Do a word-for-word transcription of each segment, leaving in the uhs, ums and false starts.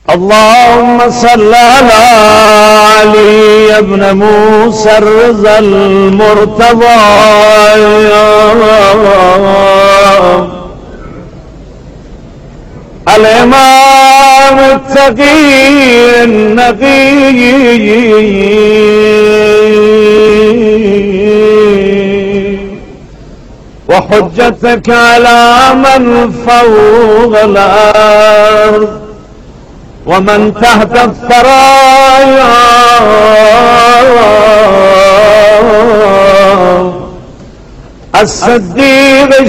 اللهم صل على علي بن موسى الرضا المرتضى الإمام التقي النقي وحجتك على من فوق الأرض ومن تحت الثرايا الصديق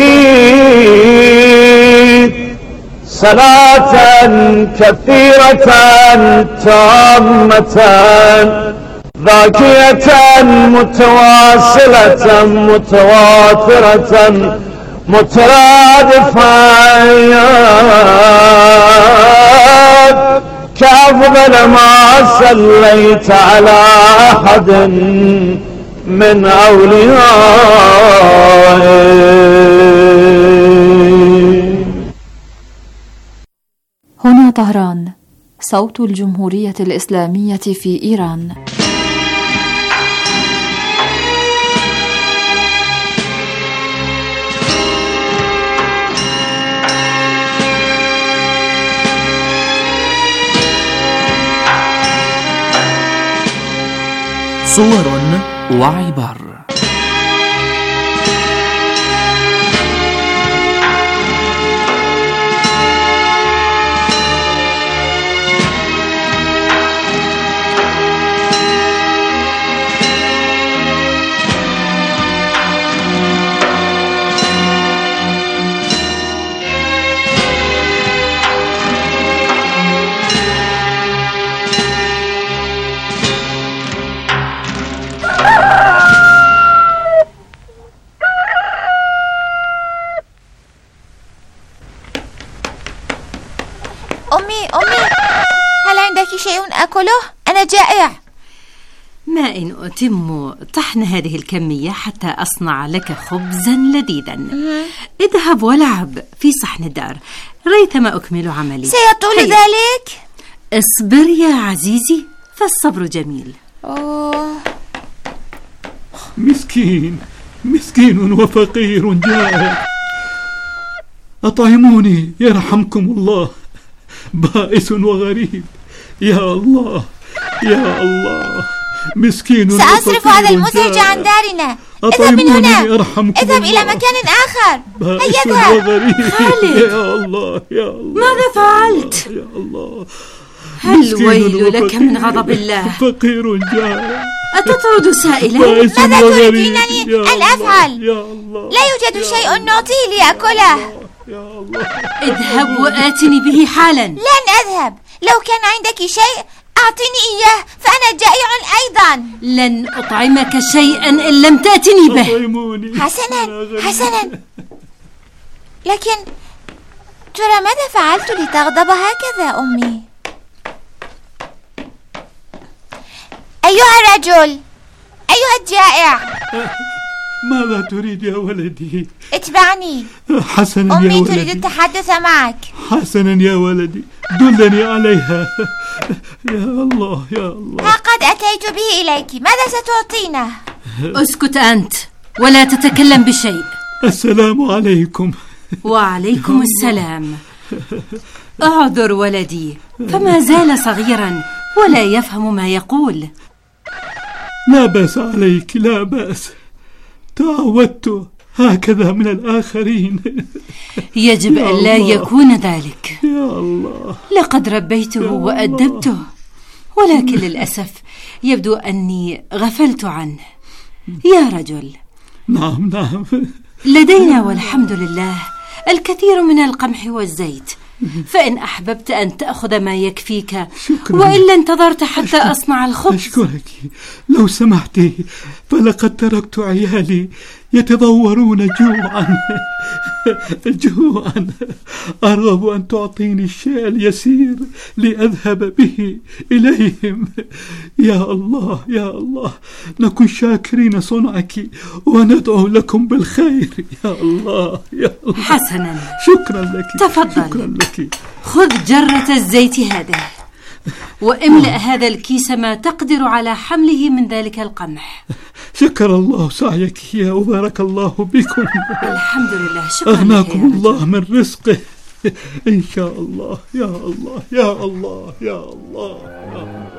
الشهيد صلاة كثيرة تامة ذاكية متواصلة متواترة مترادفة كأفضل ما صليت على أحد من أوليائه. هنا طهران، صوت الجمهورية الإسلامية في إيران. صور وعبر. أمي أمي هل عندك شيء أكله؟ أنا جائع. ما إن أتم طحن هذه الكمية حتى أصنع لك خبزا لذيذا. اذهب ولعب في صحن الدار ريثما أكمل عملي. سيطول ذلك؟ اصبر يا عزيزي فالصبر جميل. أوه. مسكين مسكين وفقير جائع، أطعموني يرحمكم الله، بائس وغريب. يا الله يا الله، مسكين سأصرف هذا المزعج عن دارنا. اذهب من هنا، اذهب إلى مكان آخر. هيا اذهب. خالد يا الله يا الله، ماذا فعلت؟ يا الله، هل ويل لك من غضب الله؟ فقير جائع. أتطرد سائلا؟ ماذا تريدينني أن أفعل؟ لا يوجد شيء نعطيه ليأكله. اذهب وآتني به حالا. لن أذهب، لو كان عندك شيء أعطيني إياه فأنا جائع أيضا. لن أطعمك شيئا إن لم تأتني به. حسنا حسنا، لكن ترى ماذا فعلت لتغضب هكذا أمي؟ أيها الرجل، أيها الجائع، ماذا تريد يا ولدي؟ اتبعني. حسنا يا أمي ولدي. تريد التحدث معك. حسنا يا ولدي، دلني عليها. يا الله يا الله، ها قد أتيت به إليك، ماذا ستعطينا؟ اسكت أنت ولا تتكلم بشيء. السلام عليكم. وعليكم السلام. اعذر ولدي، فما زال صغيرا ولا يفهم ما يقول. لا بأس عليك، لا بأس، تعودت هكذا من الآخرين. يجب أن لا يكون ذلك. يا الله، لقد ربيته وأدبته، ولكن للأسف يبدو أني غفلت عنه. يا رجل، نعم نعم، لدينا والحمد لله الكثير من القمح والزيت، فإن أحببت أن تأخذ ما يكفيك، وإلا انتظرت حتى أصنع الخبز. أشكرك، لو سمحتي، فلقد تركت عيالي يتضورون جوعا جوعا. أرغب أن تعطيني الشيء اليسير لأذهب به إليهم. يا الله يا الله، نكون شاكرين صنعك وندعو لكم بالخير. يا الله يا الله. حسنا، شكرا لك. تفضل. شكرا لك. خذ جرة الزيت هذه واملأ هذا الكيس ما تقدر على حمله من ذلك القمح. شكر الله سعيك يا وبارك الله بكم. الحمد لله. شكرا. أغناكم الله من رزقه إن شاء الله. يا الله يا الله يا الله, يا الله.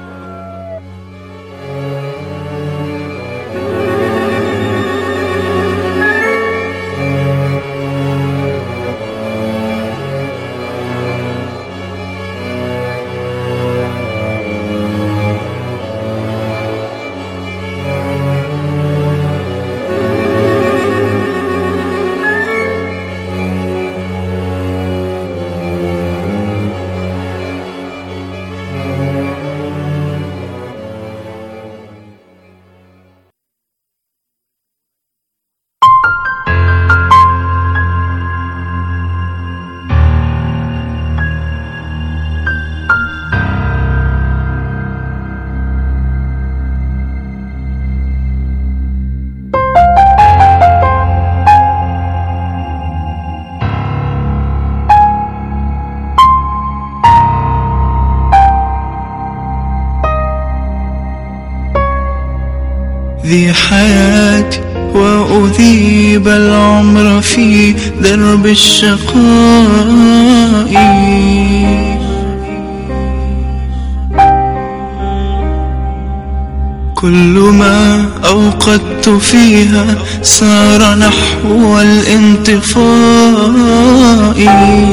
ذي حياتي وأذيب العمر في درب الشقاء. كل ما أوقدت فيها سار نحو الانطفاء.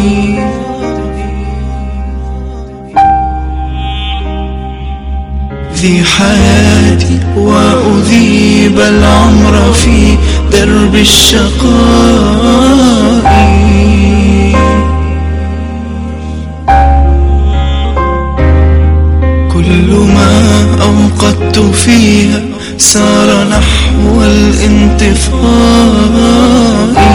ذي حياتي وأذيب العمر في درب الشقاء. كل ما أوقدت فيها سار نحو الانطفاء.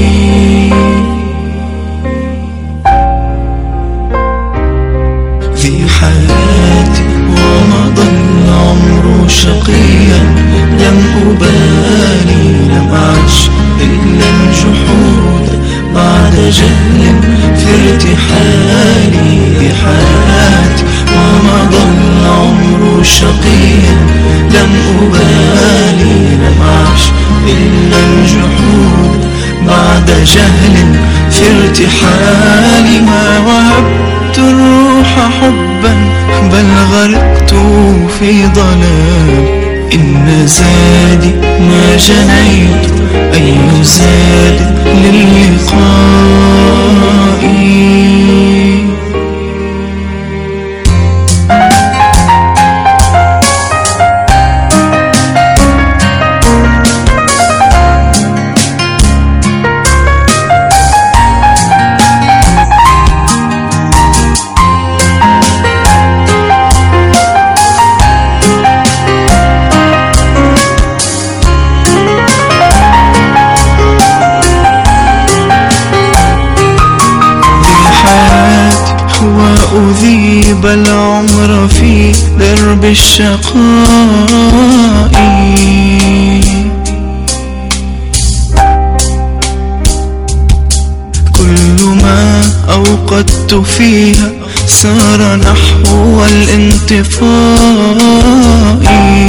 ذي حياتي ومضى العمر شقيا، لم أبالي لم أعش إلا الجحود بعد جهل في ارتحالي. ذي حياتي ومضى العمر شقيا، لم أبالي لم أعش إلا الجحود بعد جهل في ارتحالي. ما وهبت الروح حبا بل غرقت في ضلال. إن زادي ما جنيت أي زاد للقاء. وأذيب العمر في درب الشقاء. كل ما أوقدت فيها سار نحو الانطفاء.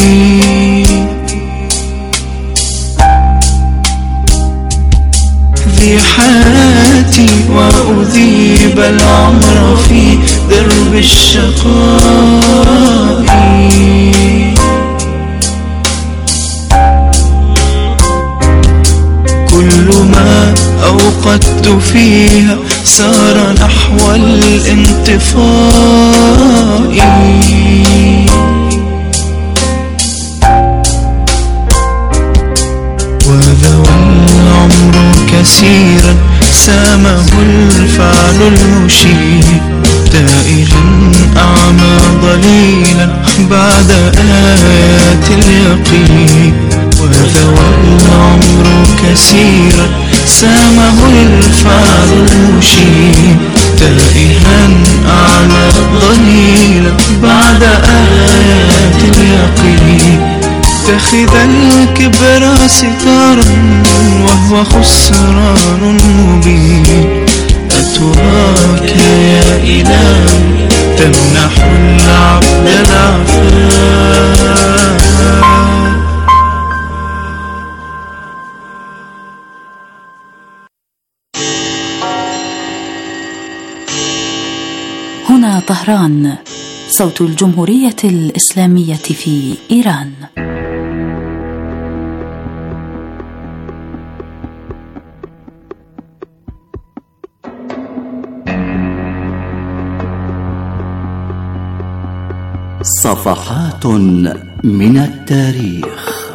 ذي حياتي وأذيب العمر في درب الشقاء. كل ما أوقدت فيها سار نحو الانطفاء. وذوى العمر كثيرا سامه الفعل المشيب، تائها أعمى ضليلا بعد آيات اليقين. وذوى العمر كثيرا سامه الفعل المشير تائها أعلى ضليلا بعد آيات اليقين اتخذ الكبر ستارا وهو خسران مبين أتراك يا إلهي تمنح العبد العفاف. هنا طهران، صوت الجمهورية الإسلامية في إيران. صفحات من التاريخ.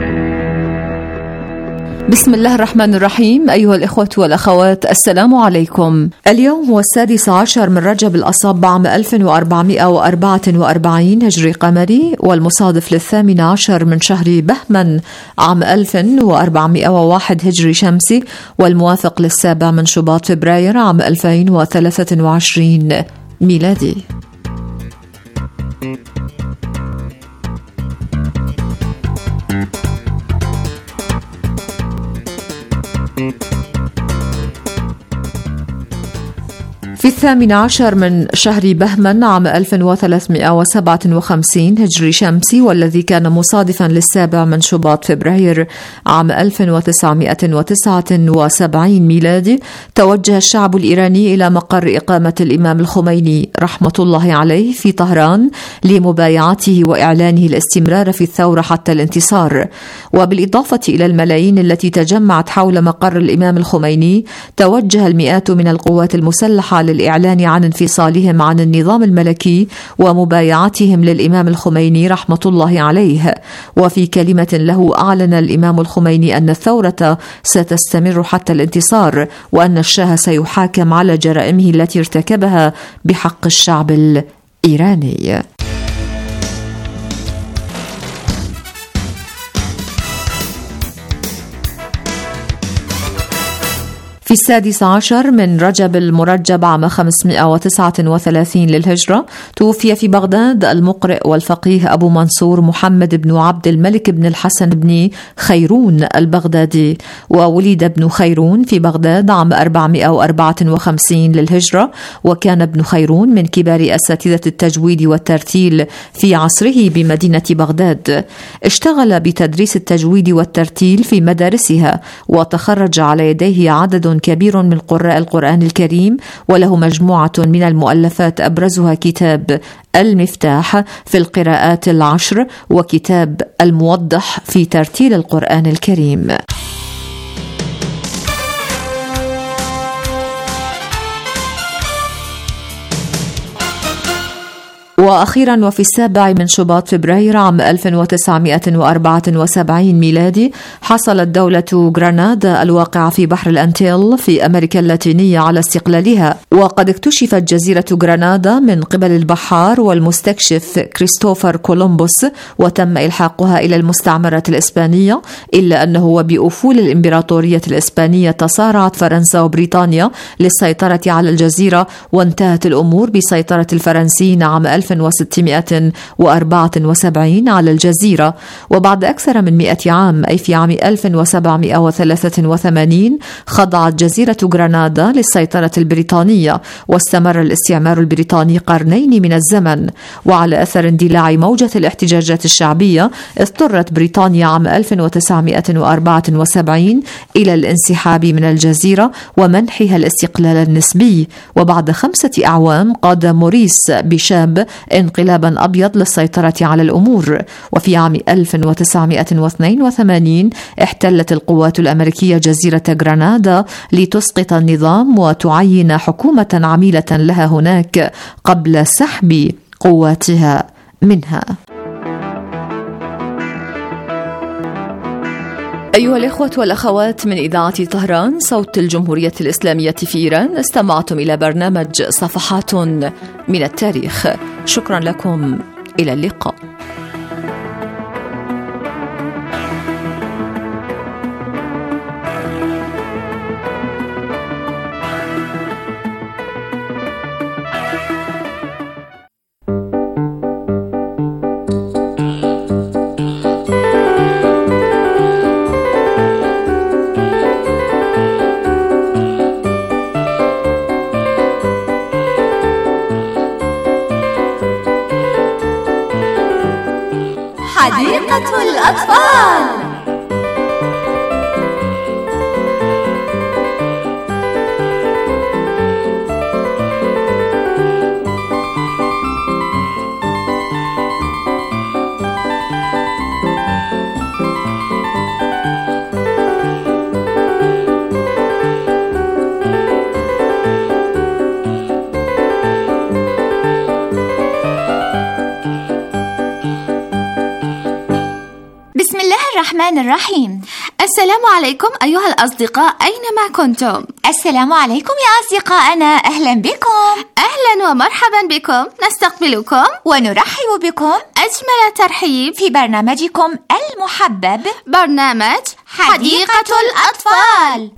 بسم الله الرحمن الرحيم. أيها الإخوة والأخوات، السلام عليكم. اليوم هو السادس عشر من رجب الأصب عام ألف وأربعمائة وأربعة وأربعين هجري قمري، والمصادف للثامن عشر من شهر بهمن عام ألف وأربعمائة وواحد هجري شمسي، والموافق للسابع من شباط فبراير عام ألفين وثلاثة وعشرين ميلادي. في الثامن عشر من شهر بهمن عام ألف وثلاثمائة وسبعة وخمسين هجري شمسي، والذي كان مصادفا للسابع من شباط فبراير عام ألف وتسعمائة وتسعة وسبعين ميلادي، توجه الشعب الإيراني إلى مقر إقامة الإمام الخميني رحمة الله عليه في طهران لمبايعته وإعلانه الاستمرار في الثورة حتى الانتصار. وبالإضافة إلى الملايين التي تجمعت حول مقر الإمام الخميني، توجه المئات من القوات المسلحة للإعلان عن انفصالهم عن النظام الملكي ومبايعتهم للإمام الخميني رحمة الله عليه. وفي كلمة له أعلن الإمام الخميني أن الثورة ستستمر حتى الانتصار، وأن الشاه سيحاكم على جرائمه التي ارتكبها بحق الشعب الإيراني. في السادس عشر من رجب المرجب عام خمسمائة وتسعة وثلاثين للهجرة، توفي في بغداد المقرئ والفقيه أبو منصور محمد بن عبد الملك بن الحسن بن خيرون البغدادي. وولد ابن خيرون في بغداد عام أربعمائة وأربعة وخمسين للهجرة، وكان ابن خيرون من كبار أساتذة التجويد والترتيل في عصره بمدينة بغداد. اشتغل بتدريس التجويد والترتيل في مدارسها، وتخرج على يديه عدد كبير من قراء القرآن الكريم، وله مجموعة من المؤلفات أبرزها كتاب المفتاح في القراءات العشر، وكتاب الموضح في ترتيل القرآن الكريم. وأخيرا وفي السابع من شباط فبراير عام ألف وتسعمائة وأربعة وسبعين ميلادي، حصلت دولة غرناطة الواقعة في بحر الأنتيل في أمريكا اللاتينية على استقلالها. وقد اكتشفت جزيرة غرناطة من قبل البحار والمستكشف كريستوفر كولومبوس، وتم إلحاقها إلى المستعمرة الإسبانية، إلا أنه وبأفول الإمبراطورية الإسبانية تصارعت فرنسا وبريطانيا للسيطرة على الجزيرة، وانتهت الأمور بسيطرة الفرنسيين عام ألف وستمائة وأربعة وسبعين على الجزيرة. وبعد أكثر من مئة عام، أي في عام ألف وسبعمائة وثلاثة وثمانين، خضعت جزيرة غرناطة للسيطرة البريطانية، واستمر الاستعمار البريطاني قرنين من الزمن. وعلى أثر اندلاع موجة الاحتجاجات الشعبية، اضطرت بريطانيا عام ألف وتسعمائة وأربعة وسبعين إلى الانسحاب من الجزيرة ومنحها الاستقلال النسبي. وبعد خمسة أعوام قاد موريس بشاب انقلابا أبيض للسيطرة على الأمور. وفي عام ألف وتسعمائة واثنين وثمانين احتلت القوات الأمريكية جزيرة غرناطة لتسقط النظام وتعين حكومة عميلة لها هناك قبل سحب قواتها منها. أيها الإخوة والأخوات، من إذاعة طهران صوت الجمهورية الإسلامية في إيران، استمعتم إلى برنامج صفحات من التاريخ. شكرا لكم، إلى اللقاء. حديقة الأطفال. الرحمن الرحيم. السلام عليكم أيها الأصدقاء أينما كنتم. السلام عليكم يا أصدقائنا، أهلا بكم. أهلا ومرحبا بكم، نستقبلكم ونرحب بكم أجمل ترحيب في برنامجكم المحبب، برنامج حديقة الأطفال.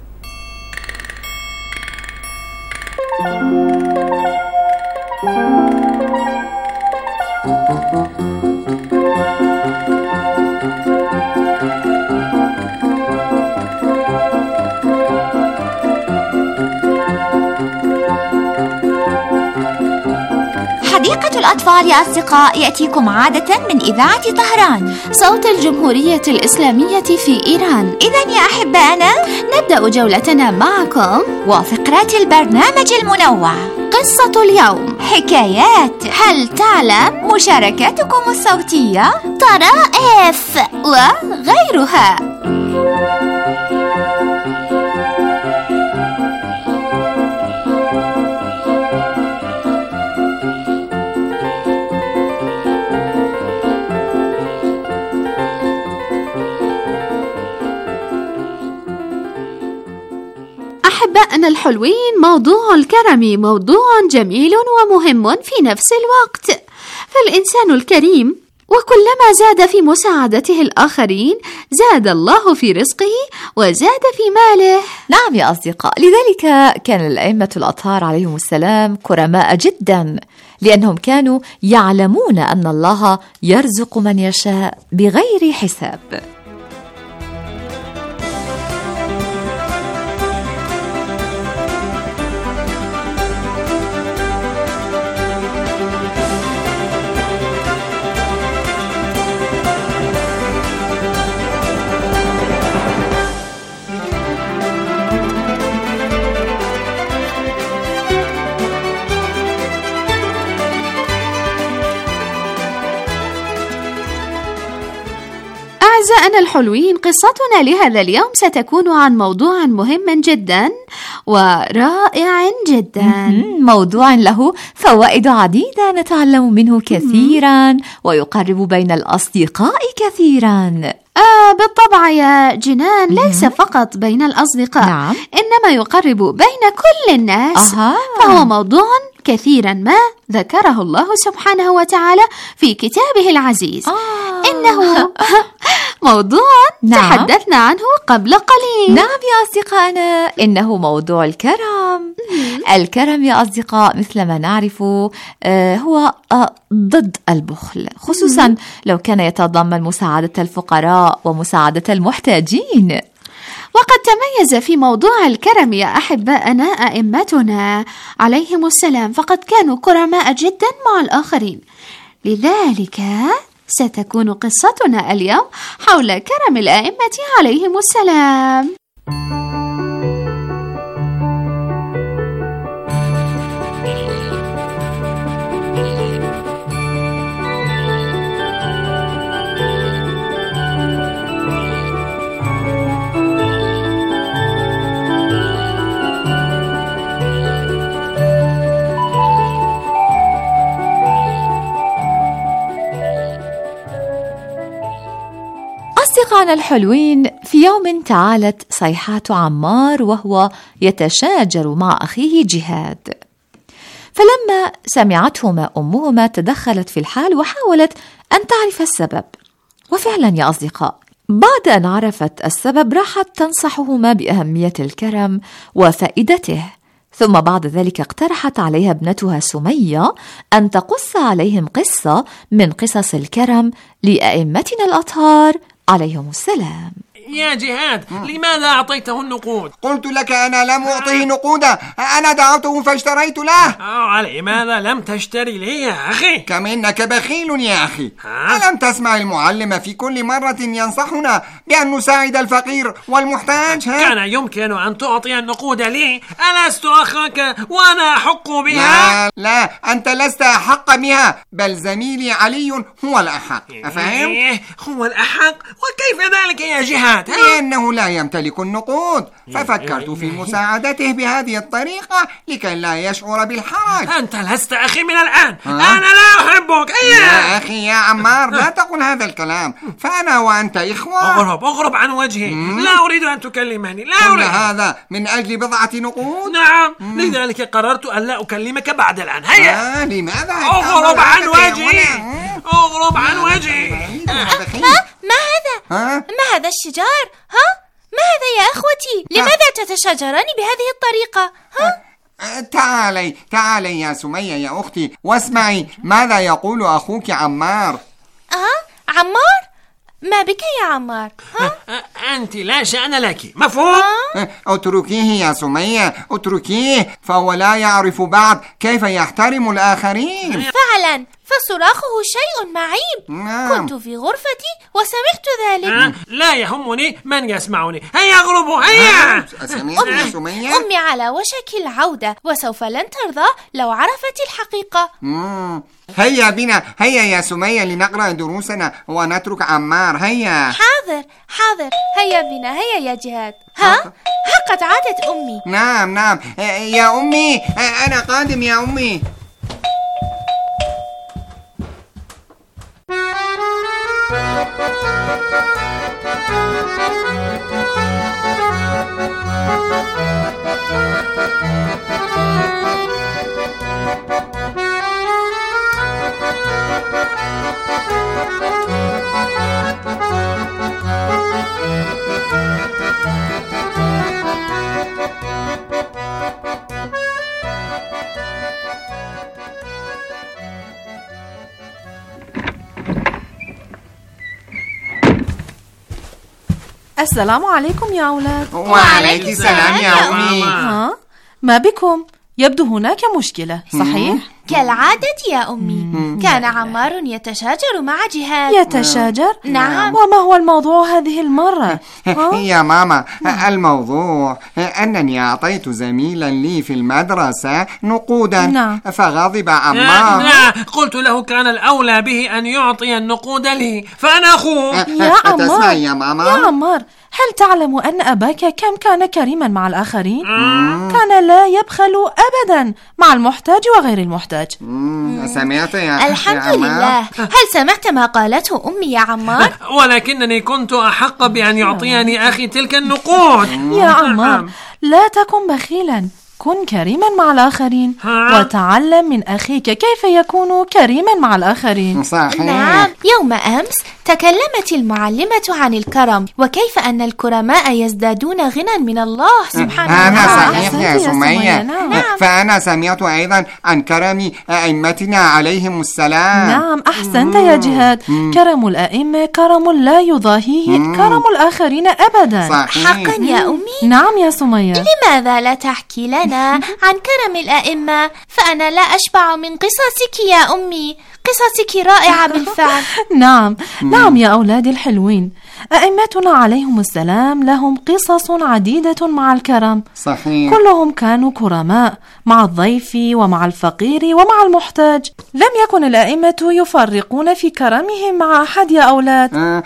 حديقة الأطفال يا أصدقاء يأتيكم عادة من إذاعة طهران، صوت الجمهورية الإسلامية في إيران. إذن يا أحبائنا نبدأ جولتنا معكم وفقرات البرنامج المنوع، قصة اليوم، حكايات، هل تعلم، مشاركاتكم الصوتية، طرائف وغيرها. أحبائنا الحلوين، موضوع الكرم موضوع جميل ومهم في نفس الوقت، فالإنسان الكريم وكلما زاد في مساعدته الآخرين زاد الله في رزقه وزاد في ماله. نعم يا أصدقاء، لذلك كان الأئمة الأطهار عليهم السلام كرماء جدا، لأنهم كانوا يعلمون أن الله يرزق من يشاء بغير حساب. أعزائنا الحلوين، قصتنا لهذا اليوم ستكون عن موضوع مهم جدا ورائع جدا، موضوع له فوائد عديدة نتعلم منه كثيرا ويقرب بين الأصدقاء كثيرا. آه بالطبع يا جنان، ليس فقط بين الأصدقاء، نعم. إنما يقرب بين كل الناس. أها. فهو موضوع كثيرا ما ذكره الله سبحانه وتعالى في كتابه العزيز. آه. إنه موضوع نعم. تحدثنا عنه قبل قليل. نعم يا أصدقائنا، إنه موضوع الكرم. الكرم يا أصدقاء مثل ما نعرف آه هو آه ضد البخل، خصوصا لو كان يتضمن مساعدة الفقراء ومساعدة المحتاجين. وقد تميز في موضوع الكرم يا أحبائنا أئمتنا عليهم السلام، فقد كانوا كرماء جدا مع الآخرين. لذلك ستكون قصتنا اليوم حول كرم الأئمة عليهم السلام. أصدقائنا الحلوين، في يوم تعالت صيحات عمار وهو يتشاجر مع أخيه جهاد، فلما سمعتهما أمهما تدخلت في الحال وحاولت أن تعرف السبب. وفعلا يا أصدقاء، بعد أن عرفت السبب راحت تنصحهما بأهمية الكرم وفائدته، ثم بعد ذلك اقترحت عليها ابنتها سمية أن تقص عليهم قصة من قصص الكرم لأئمتنا الأطهار عليهم السلام. يا جهاد، لماذا أعطيته النقود؟ قلت لك أنا لم أعطيه نقودا، أنا دعوته فاشتريت له. على ماذا لم تشتري لي يا أخي؟ كم إنك بخيل يا أخي. ألم تسمع المعلم في كل مرة ينصحنا بأن نساعد الفقير والمحتاج؟ ها؟ كان يمكن أن تعطي النقود لي، ألست أخاك وأنا أحق بها؟ لا لا، أنت لست أحق بها، بل زميلي علي هو الأحق. أفهم؟ إيه هو الأحق؟ وكيف ذلك يا جهاد؟ لأنه لا يمتلك النقود، ففكرت في مساعدته بهذه الطريقة لكي لا يشعر بالحرج. أنت لست أخي من الآن. ها؟ أنا لا أحبك. أيه؟ يا أخي يا عمار، لا تقل هذا الكلام، فأنا وأنت إخوة. أغرب أغرب عن وجهي. لا أريد أن تكلمني. لا أريد. هذا من أجل بضعة نقود؟ نعم. مم. لذلك قررت أن لا أكلمك بعد الآن. هيا. آه لماذا؟ أغرب عن وجهي. أغرب عن وجهي. ما ما هذا؟ ها؟ ما هذا الشجار؟ ها؟ ما هذا يا أخوتي؟ لماذا تتشاجران بهذه الطريقة؟ ها؟ تعالي تعالي يا سمية يا أختي، واسمعي ماذا يقول أخوك عمار. أه؟ عمار؟ ما بك يا عمار؟ ها؟ أنت لا شأن لك، مفهوم؟ اتركيه يا سمية، اتركيه، فهو لا يعرف بعد كيف يحترم الآخرين. فعلا، فصراخه شيء معيب. نعم. كنت في غرفتي وسمعت ذلك. لا يهمني من يسمعني. هيا اغربوا هيا. أمي, أمي على وشك العودة، وسوف لن ترضى لو عرفت الحقيقة. مم. هيا بنا، هيا يا سمية لنقرأ دروسنا ونترك عمار. هيا. حاضر حاضر، هيا بنا، هيا يا جهاد. ها؟ ها قد عادت أمي. نعم نعم يا أمي، أنا قادم يا أمي. السلام عليكم يا أولاد. وعليك السلام يا أمي. ها؟ ما بكم؟ يبدو هناك مشكلة، صحيح؟ كالعادة يا أمي. كان عمار يتشاجر مع جهاد. يتشاجر؟ نعم. وما هو الموضوع هذه المرة؟ يا ماما، الموضوع أنني أعطيت زميلا لي في المدرسة نقودا. نعم. فغضب عمار. لا، قلت له كان الأولى به أن يعطي النقود لي، فأنا أخوه. يا عمار، يا ماما، يا عمار، هل تعلم أن أباك كم كان كريما مع الآخرين؟ كان لا يبخل أبدا مع المحتاج وغير المحتاج. سمعت يا الحمد لله. هل سمعت ما قالته أمي يا عمار؟ ولكنني كنت أحق بأن يعطيني أخي تلك النقود. يا عمار، لا تكن بخيلا، كن كريما مع الآخرين وتعلم من أخيك كيف يكون كريما مع الآخرين. صحيح. نعم، يوم أمس تكلمت المعلمة عن الكرم، وكيف أن الكرماء يزدادون غنى من الله سبحانه وتعالى. هذا صحيح يا سمية. نعم. فأنا سمعت أيضا عن كرم أئمتنا عليهم السلام. نعم، أحسنت يا جهاد. كرم الأئمة كرم لا يضاهيه كرم الآخرين أبدا. صحيح. حقا يا أمي؟ نعم يا سمية. لماذا لا تحكي لنا عن كرم الأئمة؟ فأنا لا أشبع من قصصك يا أمي، قصصك رائعة بالفعل. نعم نعم يا أولادي الحلوين، أئمتنا عليهم السلام لهم قصص عديدة مع الكرم. صحيح. كلهم كانوا كرماء مع الضيف ومع الفقير ومع المحتاج. لم يكن الأئمة يفرقون في كرمهم مع أحد يا أولاد. آه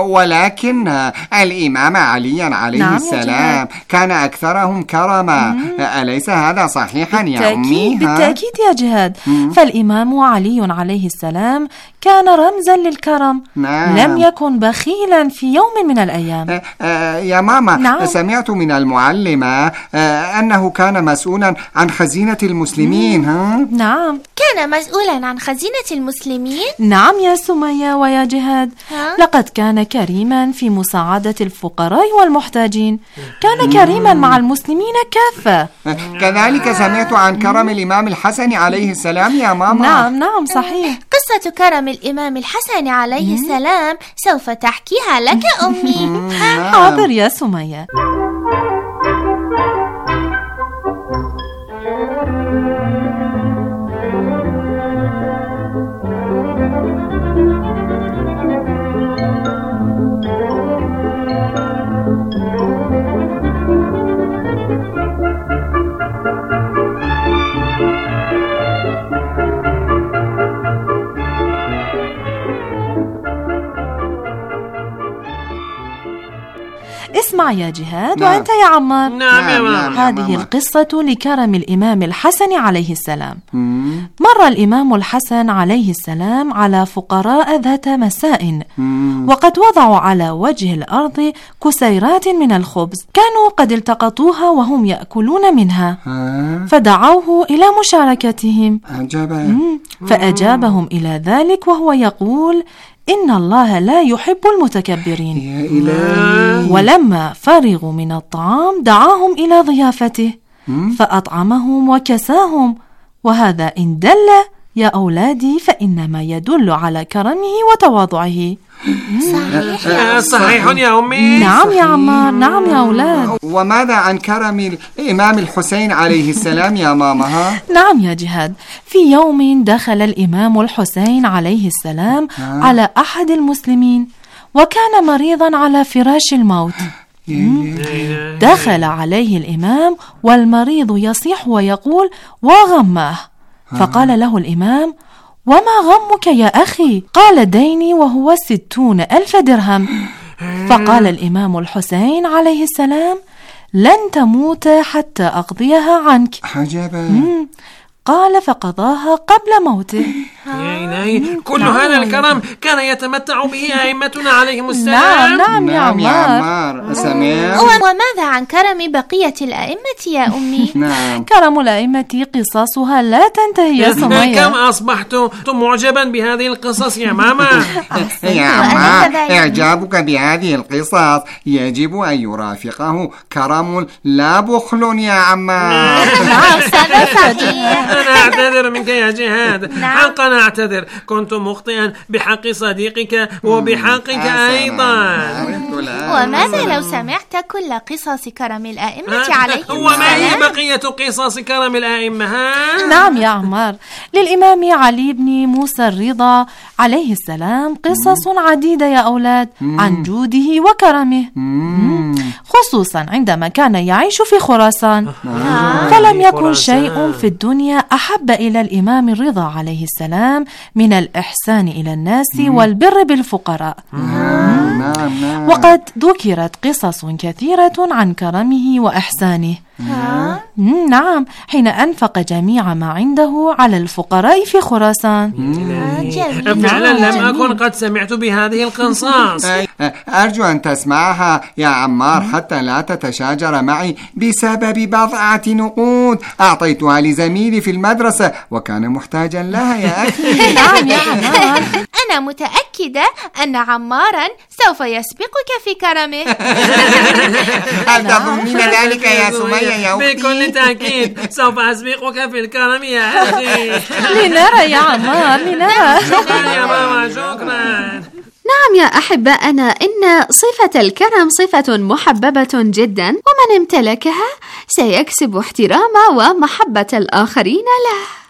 ولكن الإمام علي عليه نعم السلام كان أكثرهم كرما. أليس هذا صحيحا يا أمي؟ بالتأكيد يا جهاد. مم. فالإمام علي عليه السلام كان رمزا للكرم. نعم. لم يكن بخيلا في يوم من الأيام. آه آه يا ماما، نعم. سمعت من المعلمة آه أنه كان مسؤولا عن خزينة المسلمين. ها؟ نعم، كان مسؤولا عن خزينة المسلمين. نعم يا سمية ويا جهاد. ها؟ لقد كان كريما في مساعدة الفقراء والمحتاجين، كان كريما مع المسلمين كافة. آه كذلك سمعت عن كرم الإمام الحسن عليه السلام يا ماما. نعم نعم صحيح. قصة كرم الإمام الحسن عليه السلام سوف تحكيها لك أمي. حاضر يا سمية. اسمع يا جهاد. نعم. وأنت يا عمار. نعم يا ماما. هذه القصة لكرم الإمام الحسن عليه السلام. مم. مر الإمام الحسن عليه السلام على فقراء ذات مساء، مم. وقد وضعوا على وجه الأرض كسيرات من الخبز، كانوا قد التقطوها وهم يأكلون منها، ها؟ فدعوه إلى مشاركتهم. عجبا. فأجابهم إلى ذلك وهو يقول: إن الله لا يحب المتكبرين. يا إلهي. ولما فرغوا من الطعام دعاهم إلى ضيافته فأطعمهم وكساهم، وهذا إن دل يا أولادي فإنما يدل على كرمه وتواضعه. صحيح. صحيح يا أمي. نعم يا عمار. نعم يا أولاد. وماذا عن كرم الإمام الحسين عليه السلام يا ماما؟ ها؟ نعم يا جهاد. في يوم دخل الإمام الحسين عليه السلام ها؟ على أحد المسلمين، وكان مريضا على فراش الموت. دخل عليه الإمام والمريض يصيح ويقول وغماه، فقال له الإمام: وما غمك يا أخي؟ قال: ديني وهو ستون ألف درهم. فقال الإمام الحسين عليه السلام: لن تموت حتى أقضيها عنك. عجبا. قال: فقضاها قبل موته. يا إلهي، كل نعم. هذا الكرم كان يتمتع به أئمتنا عليهم السلام. نعم نعم يا نعم عمار. سمير. وماذا عن كرم بقية الأئمة يا أمي؟ نعم. كرم الأئمة قصصها لا تنتهي يا سمية. كم أصبحت معجبا بهذه القصص يا ماما؟ يا عمار، إعجابك بهذه القصص يجب أن يرافقه كرم لا بخل يا عمار. نعم صدق. أنا أعتذر منك يا جهاد. حقا أعتذر، كنت مخطئا بحق صديقك وبحقك أيضا. وماذا لو سمعت كل قصص كرم الأئمة عليهم السلام؟ وما هي بقية قصص كرم الأئمة؟ ها؟ نعم يا عمار، للإمام علي بن موسى الرضا عليه السلام قصص عديدة يا أولاد عن جوده وكرمه، خصوصا عندما كان يعيش في خراسان. فلم يكن شيء في الدنيا أحب إلى الإمام الرضا عليه السلام من الإحسان إلى الناس والبر بالفقراء. وقد ذكرت قصص كثيرة عن كرمه وإحسانه. ها؟ نعم، حين أنفق جميع ما عنده على الفقراء في خراسان. فعلا لم أكن قد سمعت بهذه القصص. أرجو أن تسمعها يا عمار حتى لا تتشاجر معي بسبب بضعة نقود أعطيتها لزميلي في المدرسة وكان محتاجا لها يا أخي. نعم يا عمار، أنا متأكدة أن عمارا سوف يسبقك في كرمه. هل تظنين ذلك يا سمية يا أختي؟ بكل تأكيد سوف أسبقك في الكرم يا أخي. لنرى يا عمار، لنرى. شكرا يا ماما، شكرا. نعم يا أحبائنا، إن صفة الكرم صفة محببة جدا، ومن امتلكها سيكسب احترام ومحبة الآخرين له.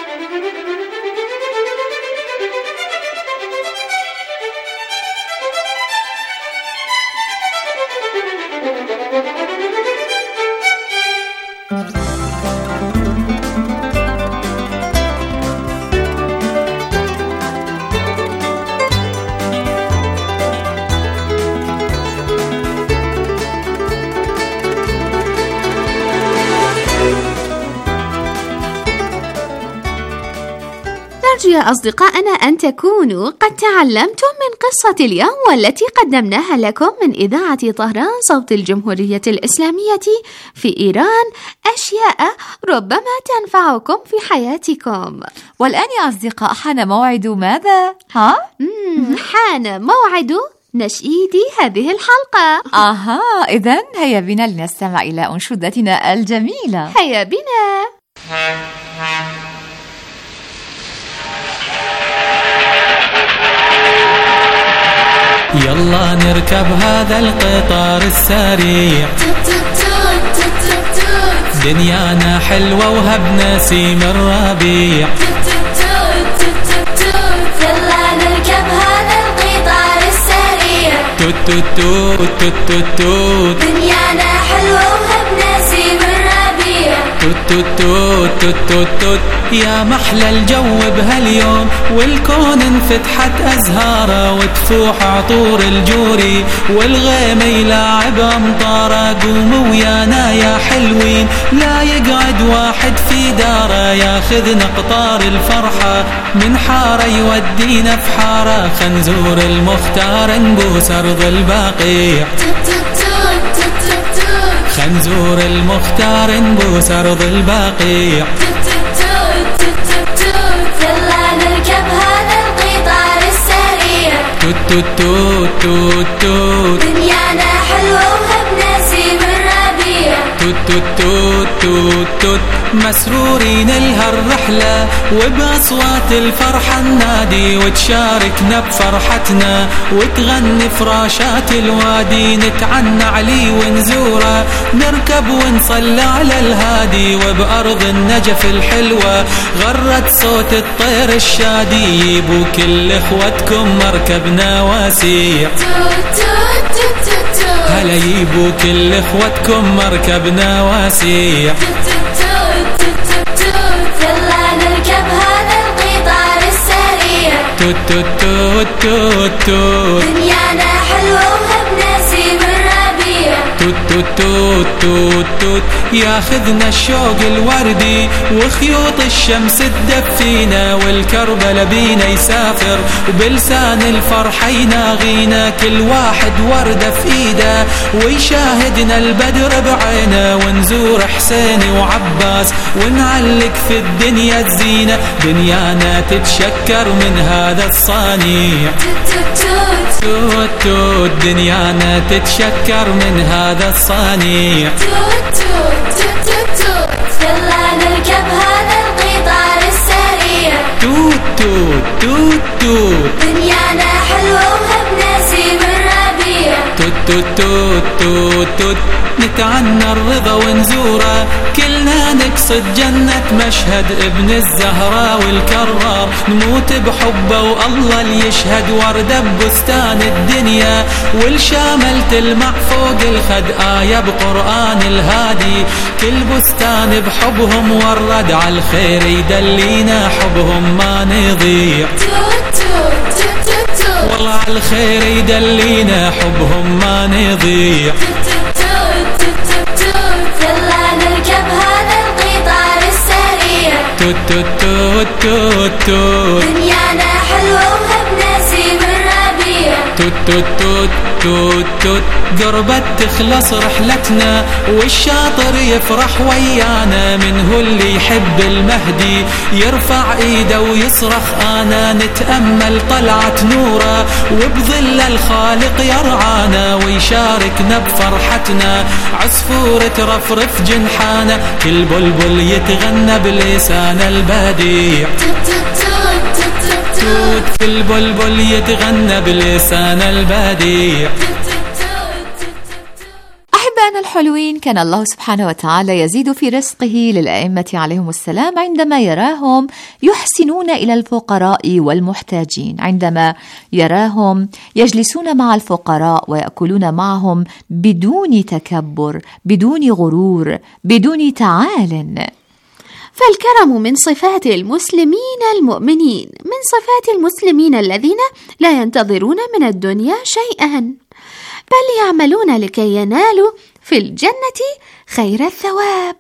نرجو يا أصدقائنا أن تكونوا قد تعلمتم من قصة اليوم والتي قدمناها لكم من إذاعة طهران صوت الجمهورية الإسلامية في إيران أشياء ربما تنفعكم في حياتكم. والآن يا أصدقاء حان موعد ماذا؟ ها؟ حان موعد نشيد هذه الحلقة. آها، إذن هيا بنا لنستمع إلى أنشودتنا الجميلة. هيا بنا. يلا نركب هذا القطار السريع، دنيانا حلوة وهب نسيم الربيع. يلا نركب هذا القطار السريع، توت توت توت توت توت توت، دنيانا حلوة وهب نسيم الربيع. توت توت توت توت توت توت، يا محلى الجو بهاليوم، والكون انفتحت أزهاره وتفوح عطور الجوري، والغيم يلاعب أمطاره. قوموا ويانا يا حلوين، لا يقعد واحد في داره، ياخذنا قطار الفرحة من حارة يودينا في حارة. خنزور المختار نبوس أرض البقيع، خنزور المختار نبوس أرض البقيع. يلا نركب هذا القطار السريع، توت توت توت توت توت، دنيانا حلوة وهب نسيم الربيع. توت توت توت توت توت، مسرورين لهالرحلة وبأصوات الفرحة ننادي، وتشاركنا بفرحتنا وتغني فراشات الوادي. نتعنى علي ونزوره، نركب ونصلي على الهادي، وبأرض النجف الحلوة غرت صوت الطير الشادي. يبو كل اخوتكم مركبنا واسيع، هلا يبو كل اخوتكم مركبنا واسيع. يلا نركب هذا القطار السريع، توت توت توت توت توت، دنيانا حلوة وهب نسيم الربيع. توت توت توت توت توت، ياخذنا الشوق الوردي وخيوط الشمس تدفينا، والكربلة بينا يسافر وبلسان الفرحة يناغينا. كل واحد وردة في ايده ويشاهدنا البدر بعينه، ونزور حسين وعباس ونعلق في الدنيا الزينة. دنيانا تتشكر من هذا الصنيع، توت توت، دنيانا تتشكر من هذا الصنيع. يلا نركب هذا القطار السريع، توت توت توت توت، دنيانا حلوة وهب نسيم الربيع. توت توت توت توت توت، نتعنى الرضا ونزوره، كلنا نقصد جنة مشهد ابن الزهراء والكرار. نموت بحبه والله اللي يشهد، وردة ببستان الدنيا والشامل تلمع فوق الخد. آية بقرآن الهادي، كل بستان بحبهم ورد، على الخير يدلينا حبهم ما نضيع. والله على الخير يدلينا حبهم ما نضيع. يلا نركب هذا القطار السريع، توت توت توت توت توت، دنيانا حلوة وهب نسيم الربيع. توت توت توت توت توت، قربت تخلص رحلتنا والشاطر يفرح ويانا. من هو اللي يحب المهدي يرفع ايده ويصرخ انا. نتأمل طلعت نوره وبظل الخالق يرعانا، ويشاركنا بفرحتنا عصفور ترفرف جنحانا. كل بلبل يتغنى بلسان البديع، توت كل بلبل يتغنى بلسان البديع. أحبائنا الحلوين، كان الله سبحانه وتعالى يزيد في رزقه للأئمة عليهم السلام عندما يراهم يحسنون إلى الفقراء والمحتاجين، عندما يراهم يجلسون مع الفقراء ويأكلون معهم بدون تكبر، بدون غرور، بدون تعال. فالكرم من صفات المسلمين المؤمنين، من صفات المسلمين الذين لا ينتظرون من الدنيا شيئا، بل يعملون لكي ينالوا في الجنة خير الثواب.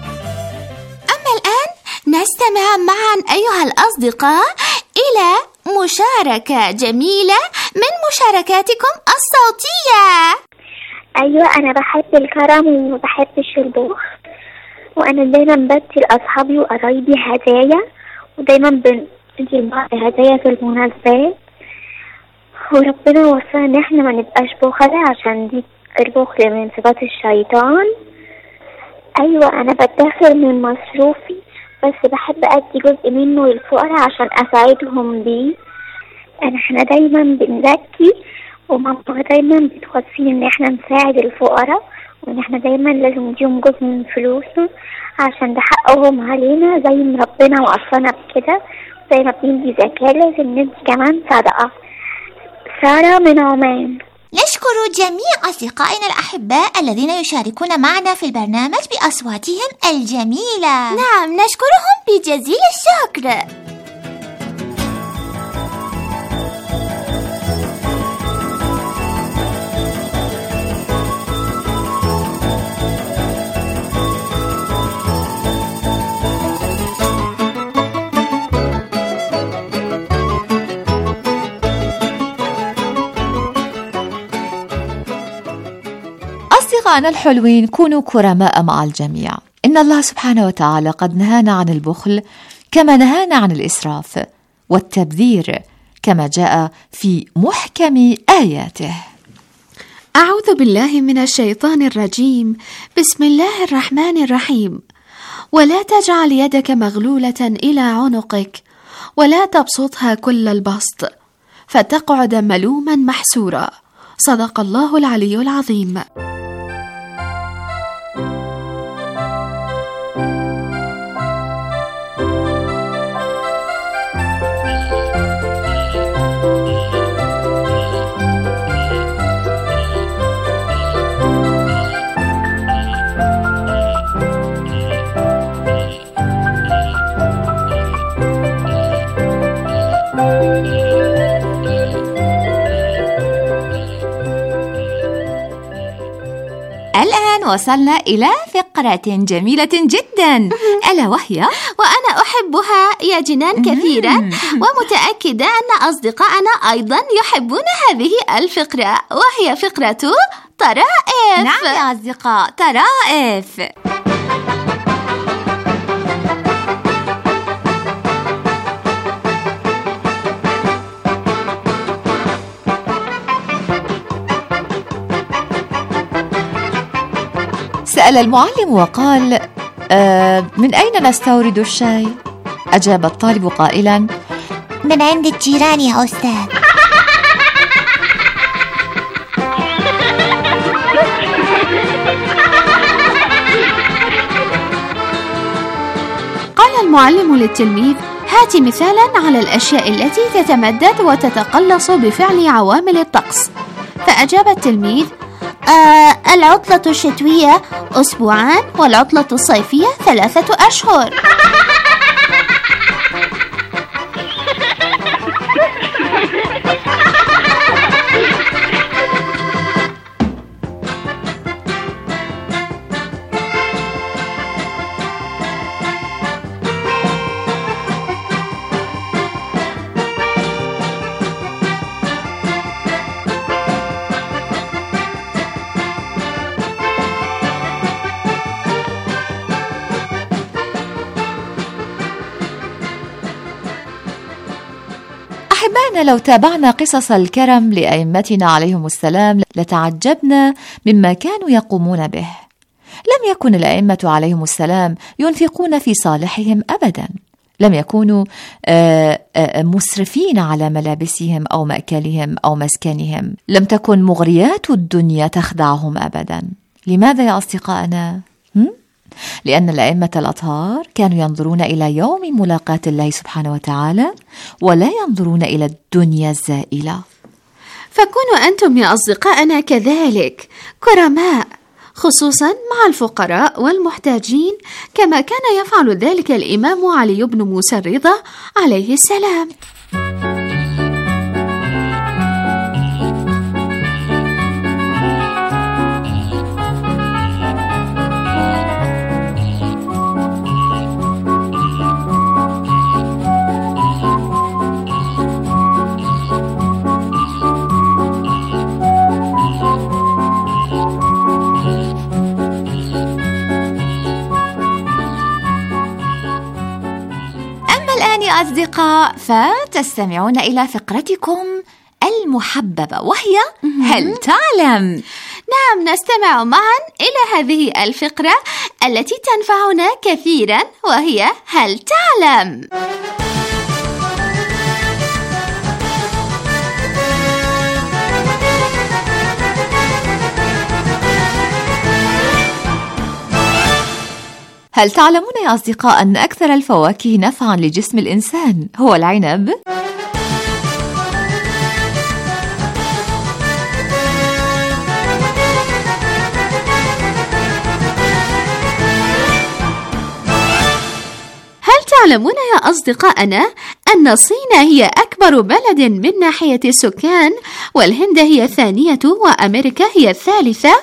نستمع معا أيها الأصدقاء إلى مشاركة جميلة من مشاركاتكم الصوتية. أيوة، أنا بحب الكرم وما بحبش البخل، وأنا دايما بدي لأصحابي وقرايبي هدايا، ودايما بندي لبعض هدايا في المناسبات، وربنا وصانا إن إحنا ما نبقاش بخلة عشان دي البخل من صفات الشيطان. أيوة، أنا بدخر من مصروفي، بس بحب أدي جزء منه للفقراء عشان أساعدهم بيه. أنا إحنا دايما بنزكي، وماما دايما بتوصينا إن إحنا نساعد الفقراء، وإن إحنا دايما لازم نديهم جزء من فلوسنا عشان ده حقهم علينا، زي ما ربنا وصانا بكده. زي ما بندي زكاة لازم ندي كمان صدقة. سارة من عمان. نشكر جميع أصدقائنا الأحباء الذين يشاركون معنا في البرنامج بأصواتهم الجميلة. نعم، نشكرهم بجزيل الشكر. أصدقائنا الحلوين، كونوا كرماء مع الجميع. إن الله سبحانه وتعالى قد نهانا عن البخل كما نهانا عن الإسراف والتبذير، كما جاء في محكم آياته. أعوذ بالله من الشيطان الرجيم. بسم الله الرحمن الرحيم. ولا تجعل يدك مغلولة إلى عنقك ولا تبسطها كل البسط فتقعد ملوما محسورا. صدق الله العلي العظيم. الآن وصلنا إلى فقرة جميلة جدا، ألا وهي وأنا أحبها يا جنان كثيرا، ومتأكدة أن أصدقائنا أيضا يحبون هذه الفقرة، وهي فقرة طرائف. نعم يا أصدقاء، طرائف. سأل المعلم وقال: آه من أين نستورد الشاي؟ أجاب الطالب قائلا: من عند الجيران يا أستاذ. قال المعلم للتلميذ: هات مثالا على الأشياء التي تتمدد وتتقلص بفعل عوامل الطقس. فأجاب التلميذ: آه العطلة الشتوية أسبوعان، والعطلة الصيفية ثلاثة أشهر. أحبائنا، لو تابعنا قصص الكرم لأئمتنا عليهم السلام لتعجبنا مما كانوا يقومون به. لم يكن الأئمة عليهم السلام ينفقون في صالحهم أبدا، لم يكونوا مسرفين على ملابسهم أو مأكلهم أو مسكنهم، لم تكن مغريات الدنيا تخدعهم أبدا. لماذا يا أصدقائنا؟ هم؟ لأن الأئمة الأطهار كانوا ينظرون إلى يوم ملاقاة الله سبحانه وتعالى، ولا ينظرون إلى الدنيا الزائلة. فكونوا أنتم يا أصدقائنا كذلك كرماء، خصوصا مع الفقراء والمحتاجين، كما كان يفعل ذلك الإمام علي بن موسى الرضا عليه السلام. يا أصدقاء، فتستمعون إلى فقرتكم المحببة وهي هل تعلم؟ نعم، نستمع معا إلى هذه الفقرة التي تنفعنا كثيرا وهي هل تعلم؟ هل تعلمون يا أصدقاء أن أكثر الفواكه نفعا لجسم الإنسان هو العنب؟ هل تعلمون يا أصدقائنا أن الصين هي أكبر بلد من ناحية السكان، والهند هي الثانية وأمريكا هي الثالثة؟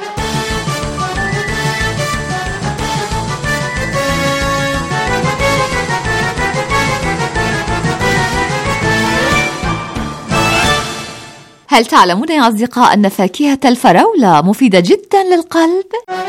هل تعلمون يا أصدقاء أن فاكهة الفراولة مفيدة جدا للقلب؟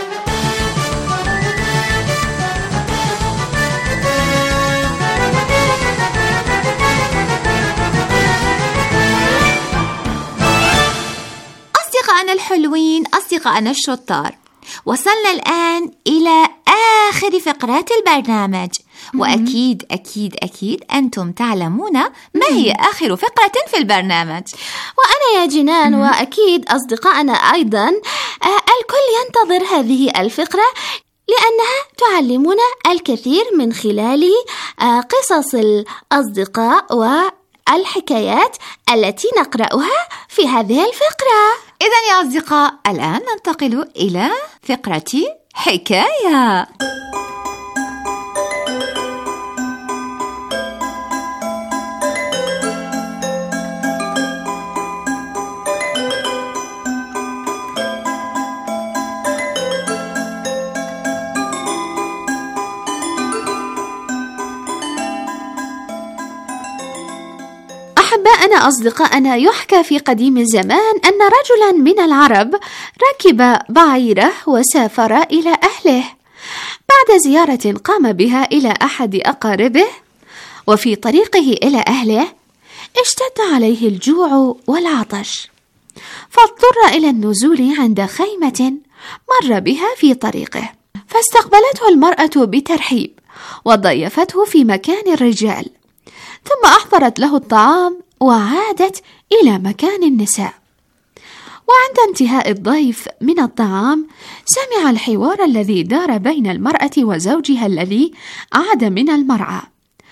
أصدقائنا الحلوين، أصدقائنا الشطار، وصلنا الآن إلى آخر فقرات البرنامج، وأكيد أكيد أكيد أنتم تعلمون ما هي آخر فقرة في البرنامج. وأنا يا جنان وأكيد أصدقائنا أيضا الكل ينتظر هذه الفقرة لأنها تعلمنا الكثير من خلال قصص الأصدقاء والحكايات التي نقرأها في هذه الفقرة. إذن يا أصدقاء الآن ننتقل إلى فقرة حكاية. أحباءنا أصدقائنا، يحكى في قديم الزمان أن رجلا من العرب ركب بعيره وسافر إلى أهله بعد زيارة قام بها إلى أحد أقاربه. وفي طريقه إلى أهله اشتد عليه الجوع والعطش، فاضطر إلى النزول عند خيمة مر بها في طريقه، فاستقبلته المرأة بترحيب وضيفته في مكان الرجال، ثم أحضرت له الطعام وعادت إلى مكان النساء. وعند انتهاء الضيف من الطعام سمع الحوار الذي دار بين المرأة وزوجها الذي عاد من المرعى،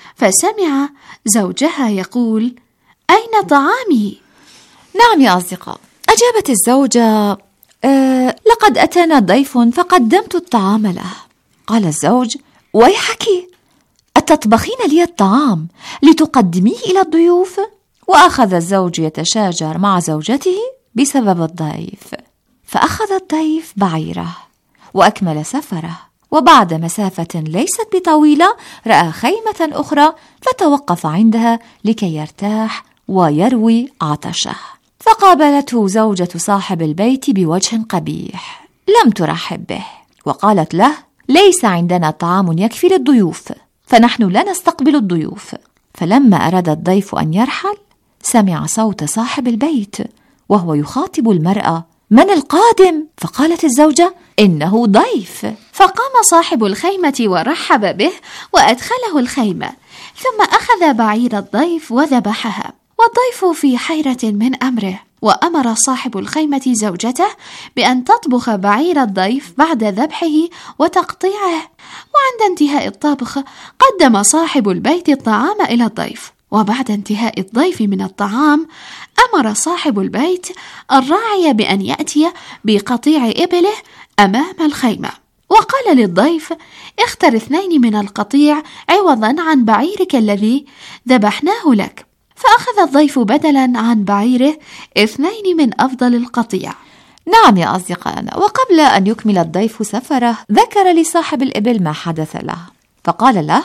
فسمع زوجها يقول: أين طعامي؟ نعم يا أصدقاء، أجابت الزوجة: أه لقد أتانا ضيف فقدمت الطعام له. قال الزوج: ويحك، أتطبخين لي الطعام لتقدميه إلى الضيوف؟ وأخذ الزوج يتشاجر مع زوجته بسبب الضيف، فأخذ الضيف بعيره وأكمل سفره، وبعد مسافة ليست بطويلة رأى خيمة أخرى فتوقف عندها لكي يرتاح ويروي عطشه. فقابلته زوجة صاحب البيت بوجه قبيح لم ترحب به، وقالت له: ليس عندنا طعام يكفي للضيوف، فنحن لا نستقبل الضيوف. فلما أراد الضيف أن يرحل سمع صوت صاحب البيت وهو يخاطب المرأة: من القادم؟ فقالت الزوجة: إنه ضيف. فقام صاحب الخيمة ورحب به وأدخله الخيمة، ثم أخذ بعير الضيف وذبحها، والضيف في حيرة من أمره، وأمر صاحب الخيمة زوجته بأن تطبخ بعير الضيف بعد ذبحه وتقطيعه. وعند انتهاء الطبخ قدم صاحب البيت الطعام إلى الضيف، وبعد انتهاء الضيف من الطعام أمر صاحب البيت الراعي بأن يأتي بقطيع إبله أمام الخيمة، وقال للضيف: اختر اثنين من القطيع عوضا عن بعيرك الذي ذبحناه لك. فأخذ الضيف بدلا عن بعيره اثنين من أفضل القطيع. نعم يا أصدقائنا، وقبل أن يكمل الضيف سفره ذكر لصاحب الإبل ما حدث له، فقال له: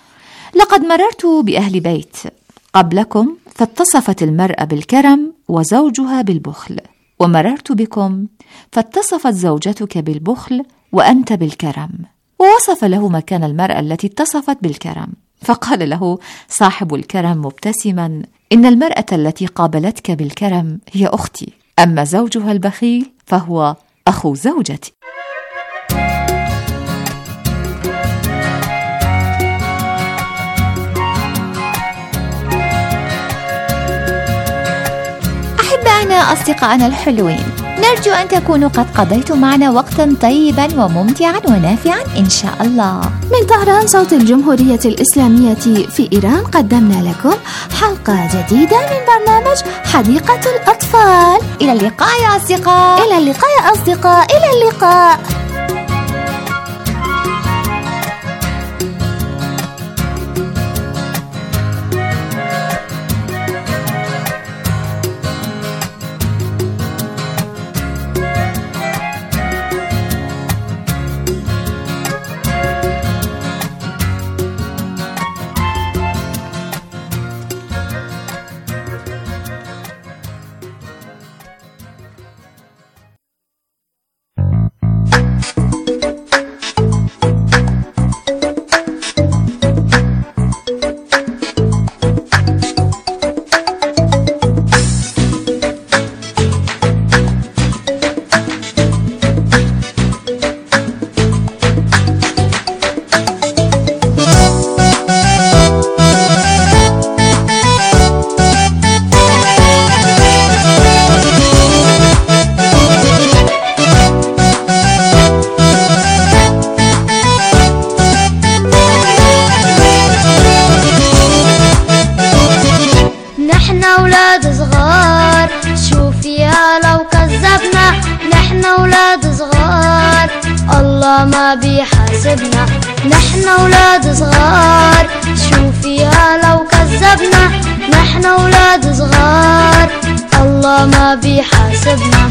لقد مررت بأهل بيت قبلكم فاتصفت المرأة بالكرم وزوجها بالبخل، ومررت بكم فاتصفت زوجتك بالبخل وأنت بالكرم. ووصف له مكان المرأة التي اتصفت بالكرم، فقال له صاحب الكرم مبتسما: إن المرأة التي قابلتك بالكرم هي أختي، أما زوجها البخيل فهو أخو زوجتي. أحبائنا أصدقائنا الحلوين، نرجو أن تكونوا قد قضيتم معنا وقتا طيبا وممتعا ونافعا إن شاء الله. من طهران صوت الجمهورية الإسلامية في إيران قدمنا لكم حلقة جديدة من برنامج حديقة الأطفال. إلى اللقاء يا أصدقاء. إلى اللقاء يا أصدقاء. إلى اللقاء. ما بيحاسبنا، نحن ولاد صغار، شوفيها لو كذبنا، نحن ولاد صغار، الله ما بيحاسبنا.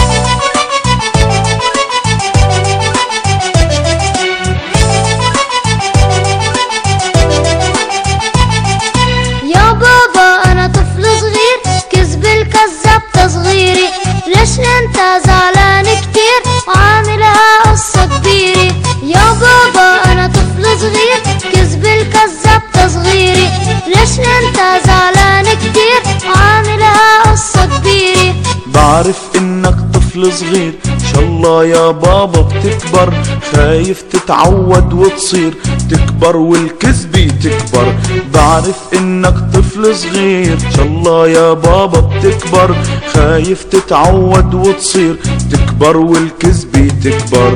يا بابا أنا طفل صغير، كذب الكذاب تصغيري، ليش انت زعلان كتير وعاملها قصة كبيرة؟ يا بابا أنا طفل صغير، كذب الكذاب تصغيري، ليش انت زعلان كتير وعاملها قصة كبيرة؟ بعرف انك طفل صغير، شاء الله يا بابا بتكبر، خايف تتعود وتصير تكبر والكذبة تكبر. بعرف انك طفل صغير، شاء الله يا بابا بتكبر، خايف تتعود وتصير تكبر والكذبة تكبر.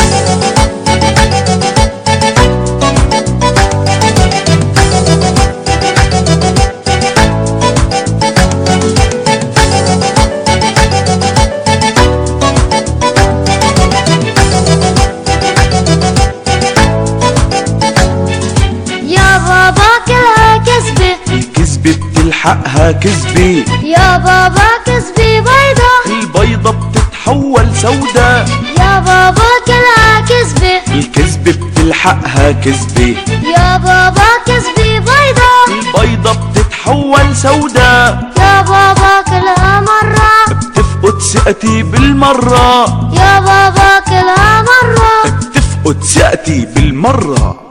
حقها كذبة يا بابا، كذبة بيضة، البيضة بتتحول سودا. يا بابا كلها كذبة، الكذبة بتلحقها كذبة. يا بابا كذبة بيضة، البيضة بتتحول سودا. يا بابا كلها مرة بتفقد ثقتي بالمرة. يا بابا كلها مرة بتفقد ثقتي بالمرة.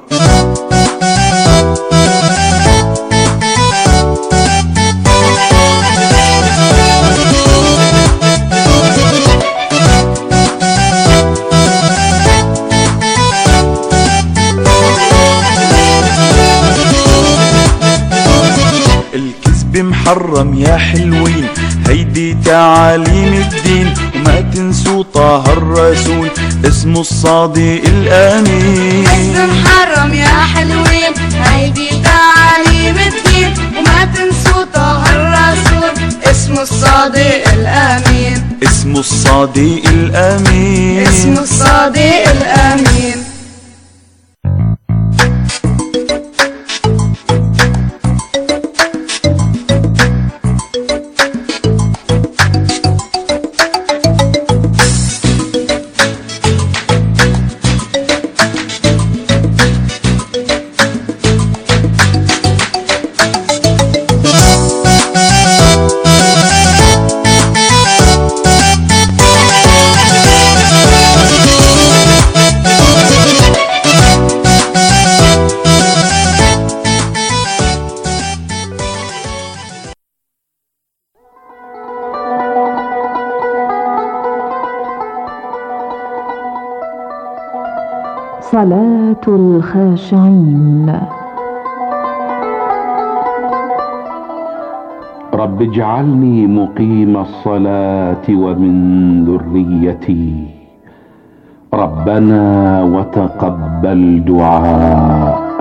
محرم يا حلوين، هيدي تعاليم الدين، وما تنسوا طه الرسول اسمه الصادق الأمين. كذب محرم يا حلوين، هيدي تعاليم الدين، وما تنسوا طه الرسول اسمه الصادق الأمين. اسمه الصادق الأمين. اسمه الصادق الأمين. صلاة الخاشعين. رب اجعلني مقيم الصلاة ومن ذريتي، ربنا وتقبل دعاء.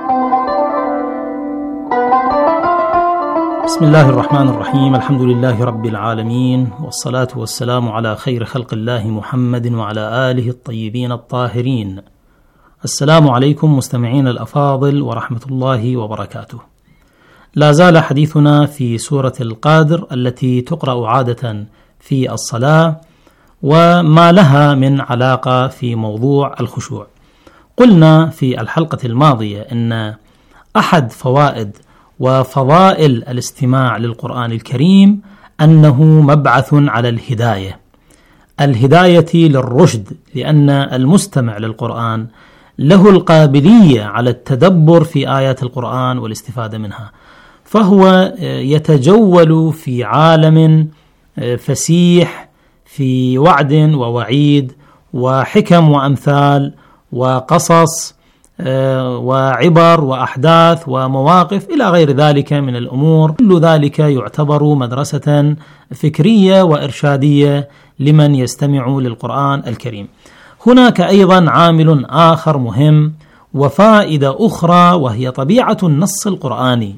بسم الله الرحمن الرحيم، الحمد لله رب العالمين، والصلاة والسلام على خير خلق الله محمد وعلى آله الطيبين الطاهرين. السلام عليكم مستمعين الأفاضل ورحمة الله وبركاته. لا زال حديثنا في سورة القادر التي تقرأ عادة في الصلاة، وما لها من علاقة في موضوع الخشوع. قلنا في الحلقة الماضية أن أحد فوائد وفضائل الاستماع للقرآن الكريم أنه مبعث على الهداية، الهداية للرشد، لأن المستمع للقرآن له القابلية على التدبر في آيات القرآن والاستفادة منها، فهو يتجول في عالم فسيح في وعد ووعيد وحكم وأمثال وقصص وعبر وأحداث ومواقف إلى غير ذلك من الأمور. كل ذلك يعتبر مدرسة فكرية وإرشادية لمن يستمع للقرآن الكريم. هناك أيضا عامل آخر مهم وفائدة أخرى، وهي طبيعة النص القرآني،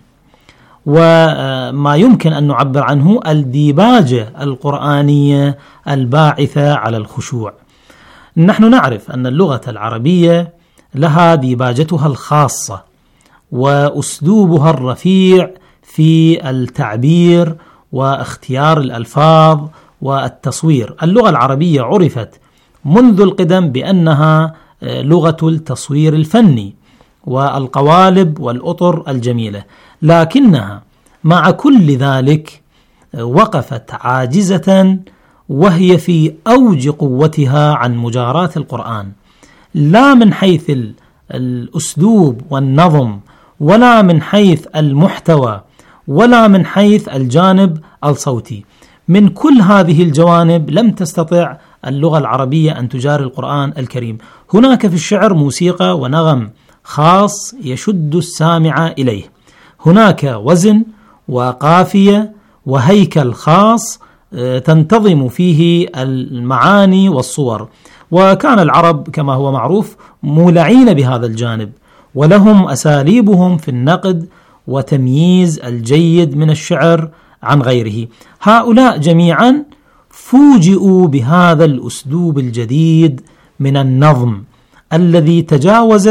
وما يمكن أن نعبر عنه الديباجة القرآنية الباعثة على الخشوع. نحن نعرف أن اللغة العربية لها ديباجتها الخاصة وأسلوبها الرفيع في التعبير واختيار الألفاظ والتصوير. اللغة العربية عرفت منذ القدم بأنها لغة التصوير الفني والقوالب والأطر الجميلة، لكنها مع كل ذلك وقفت عاجزة وهي في أوج قوتها عن مجاراة القرآن، لا من حيث الأسلوب والنظم، ولا من حيث المحتوى، ولا من حيث الجانب الصوتي. من كل هذه الجوانب لم تستطع اللغة العربية أن تجاري القرآن الكريم. هناك في الشعر موسيقى ونغم خاص يشد السامع إليه، هناك وزن وقافية وهيكل خاص تنتظم فيه المعاني والصور. وكان العرب كما هو معروف مولعين بهذا الجانب، ولهم أساليبهم في النقد وتمييز الجيد من الشعر عن غيره. هؤلاء جميعا فوجئوا بهذا الأسلوب الجديد من النظم الذي تجاوز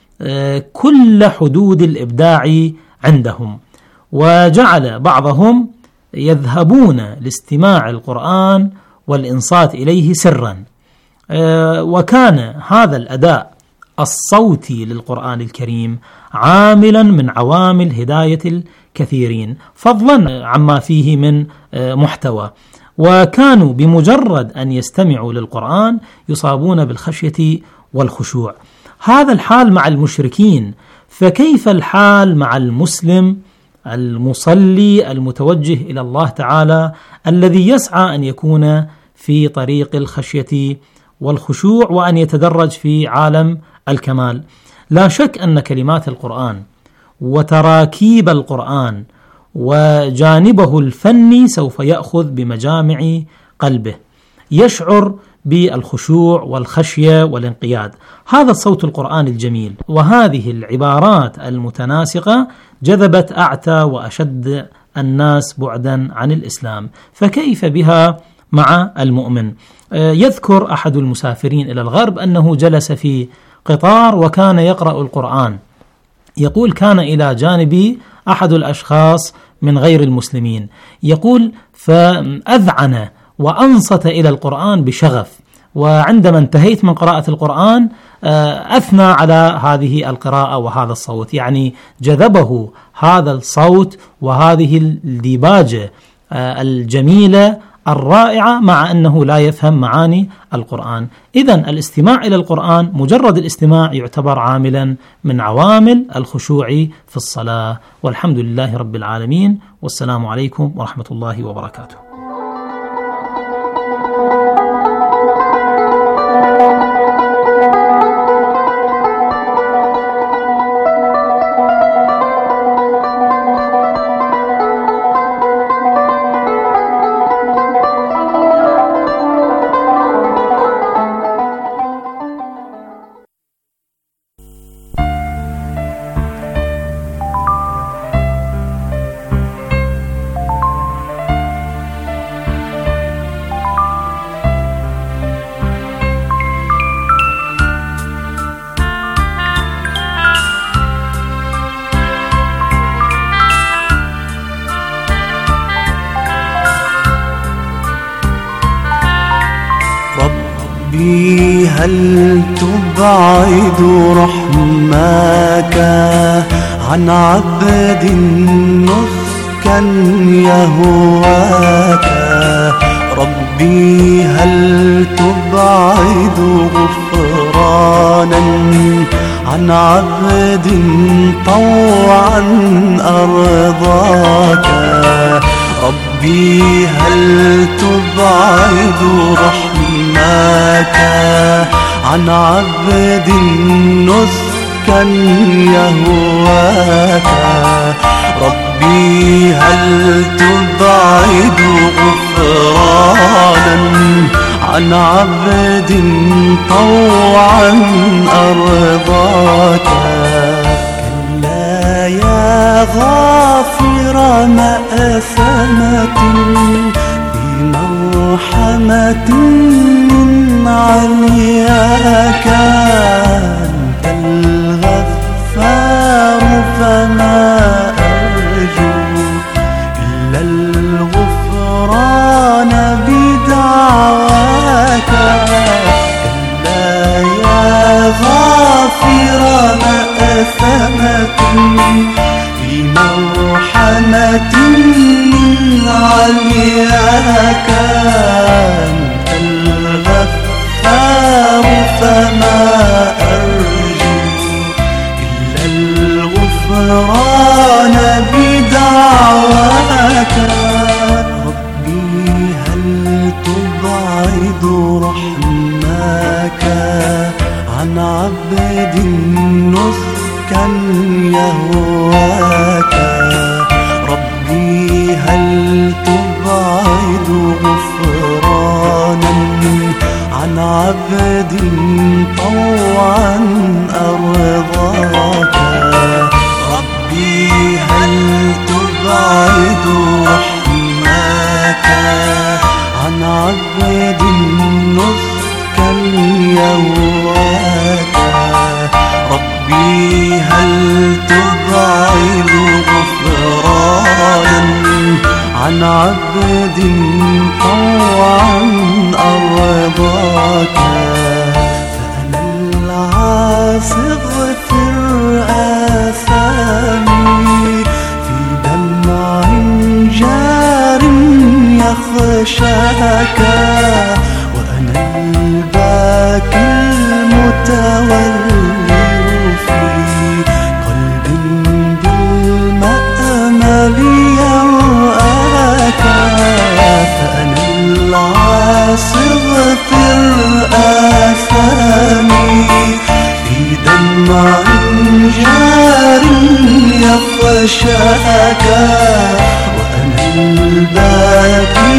كل حدود الإبداع عندهم، وجعل بعضهم يذهبون لاستماع القرآن والإنصات إليه سرا. وكان هذا الأداء الصوتي للقرآن الكريم عاملا من عوامل هداية الكثيرين، فضلا عما فيه من محتوى، وكانوا بمجرد أن يستمعوا للقرآن يصابون بالخشية والخشوع. هذا الحال مع المشركين، فكيف الحال مع المسلم المصلي المتوجه إلى الله تعالى الذي يسعى أن يكون في طريق الخشية والخشوع وأن يتدرج في عالم الكمال؟ لا شك أن كلمات القرآن وتراكيب القرآن وجانبه الفني سوف يأخذ بمجامع قلبه، يشعر بالخشوع والخشية والانقياد. هذا الصوت القرآن الجميل وهذه العبارات المتناسقة جذبت أعتى وأشد الناس بعدا عن الإسلام، فكيف بها مع المؤمن؟ يذكر أحد المسافرين إلى الغرب أنه جلس في قطار وكان يقرأ القرآن، يقول كان إلى جانبي أحد الأشخاص من غير المسلمين، يقول فأذعن وأنصت إلى القرآن بشغف، وعندما انتهيت من قراءة القرآن أثنى على هذه القراءة وهذا الصوت، يعني جذبه هذا الصوت وهذه الديباجة الجميلة الرائعة مع أنه لا يفهم معاني القرآن. إذن الاستماع إلى القرآن، مجرد الاستماع يعتبر عاملا من عوامل الخشوع في الصلاة. والحمد لله رب العالمين، والسلام عليكم ورحمة الله وبركاته. ربي هل تبعد رحمك عن عبد نسكا يهواك؟ ربي هل تبعد غفرانا عن عبد طوعا أرضاك؟ ربي هل تبعد رحمك عن عبد نسكا يهواك؟ ربي هل تبعد غفرانا عن عبد طوعا أرضاك؟ كلا يا غافر مأثمة بمرحمة من علياك، أنت الغفار فما أرجو إلا الغفران بدعواك. كلا يا غافر مأثمة في مرحمة من علياك، أنت الغفار فما أرجو إلا الغفران بدعواك. ربي هل تبعد رحمك عن عبد نسكا يهواك؟ ربي هل تبعد غفرانا عن عبد طوعا أرضاك؟ ربي هل تبعد رحمك عن عبد نسكا يهواك؟ ربي هل تبعد غفرانا عن عبد طوعا أرضاك؟ فأنا العاصي اغفر آثامي في دمع جار يخشاك، وأنا الباكي المتولي في قلب بالمأمل يرآك. فأنا العاصي اغفر آثامي في دمع جار يخشاك، وأنا الباكي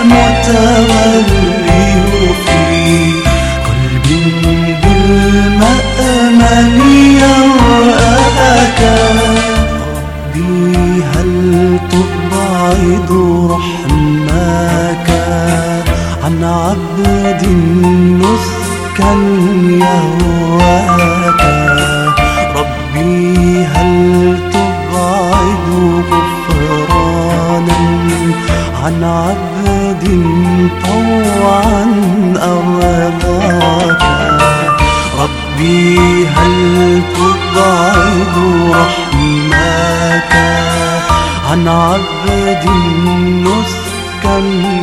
المتولي في قلب بالمأمل يرآك. ربي هل تبعد رحمك عن عبد نسكا يهواك؟ ربي هل تبعد غفرانا عن عبد طوعا أرضاك؟ ربي هل تبعد رحمك عن عبد نسكا